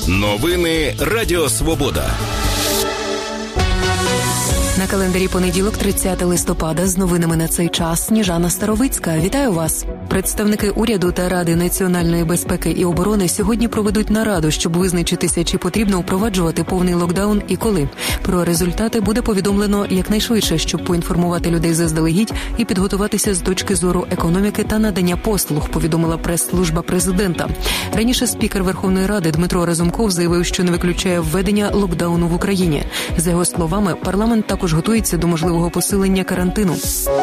Новини Радіо Свобода. На календарі понеділок, 30 листопада, з новинами на цей час Сніжана Старовицька. Вітаю вас! Представники уряду та Ради національної безпеки і оборони сьогодні проведуть нараду, щоб визначитися, чи потрібно впроваджувати повний локдаун і коли. Про результати буде повідомлено якнайшвидше, щоб поінформувати людей заздалегідь і підготуватися з точки зору економіки та надання послуг, повідомила прес-служба президента. Раніше спікер Верховної Ради Дмитро Разумков заявив, що не виключає введення локдауну в Україні. За його словами, парламент також готується до можливого посилення карантину.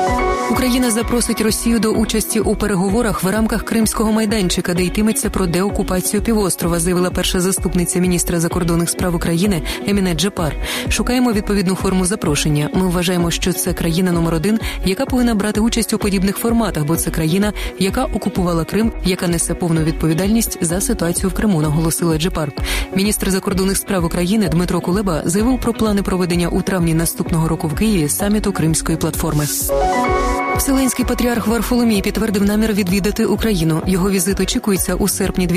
Україна запросить Росію до участі у переговорах в рамках Кримського майданчика, де йтиметься про деокупацію півострова, заявила перша заступниця міністра закордонних справ України Еміне Джепар. Шукаємо відповідну форму запрошення. Ми вважаємо, що це країна номер 1, яка повинна брати участь у подібних форматах, бо це країна, яка окупувала Крим, яка несе повну відповідальність за ситуацію в Криму, наголосила Джепар. Міністр закордонних справ України Дмитро Кулеба заявив про плани проведення у травні наступного року в Києві саміту Кримської платформи. Вселенський патріарх Варфоломій підтвердив намір відвідати Україну. Його візит очікується у серпні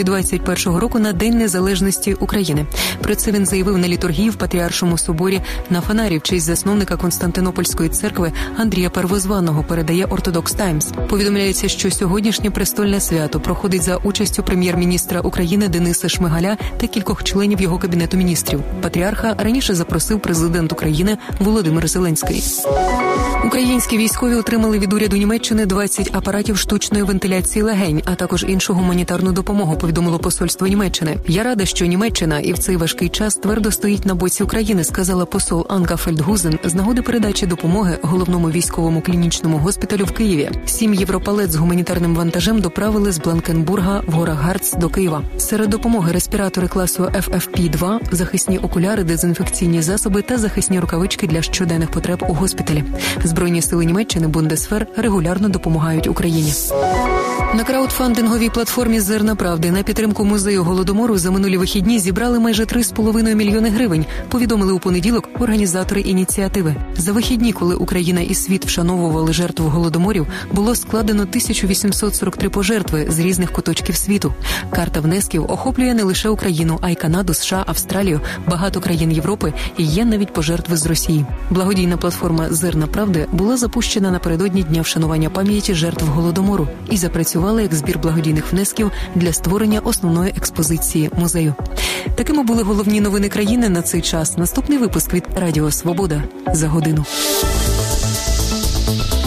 2021 року на День Незалежності України. Про це він заявив на літургії в Патріаршому соборі на Фанарі в честь засновника Константинопольської церкви Андрія Первозваного, передає Orthodox Times. Повідомляється, що сьогоднішнє престольне свято проходить за участю прем'єр-міністра України Дениса Шмигаля та кількох членів його Кабінету міністрів. Патріарха раніше запросив президент України Володимир Зеленський. Українські військові отримали від уряду Німеччини 20 апаратів штучної вентиляції легень, а також іншу гуманітарну допомогу, повідомило посольство Німеччини. Я рада, що Німеччина і в цей важкий час твердо стоїть на боці України, сказала посол Анка Фельдгузен з нагоди передачі допомоги головному військовому клінічному госпіталю в Києві. 7 європалет з гуманітарним вантажем доправили з Бланкенбурга в горах Гарц до Києва. Серед допомоги респіратори класу FFP2, захисні окуляри, дезінфекційні засоби та захисні рукавички для щоденних потреб у госпіталі. Збройні сили Німеччини Бундесвер регулярно допомагають Україні. На краудфандинговій платформі «Зерна правди» на підтримку музею Голодомору за минулі вихідні зібрали майже 3,5 мільйони гривень, повідомили у понеділок організатори ініціативи. За вихідні, коли Україна і світ вшановували жертв Голодоморів, було складено 1843 пожертви з різних куточків світу. Карта внесків охоплює не лише Україну, а й Канаду, США, Австралію, багато країн Європи і є навіть пожертви з Росії. Благодійна платформа «Зерна правди» була запущена напередодні Дня вшанування пам'яті жертв Голодомору і запрацювала як збір благодійних внесків для створення основної експозиції музею. Такими були головні новини країни на цей час. Наступний випуск від Радіо Свобода за годину.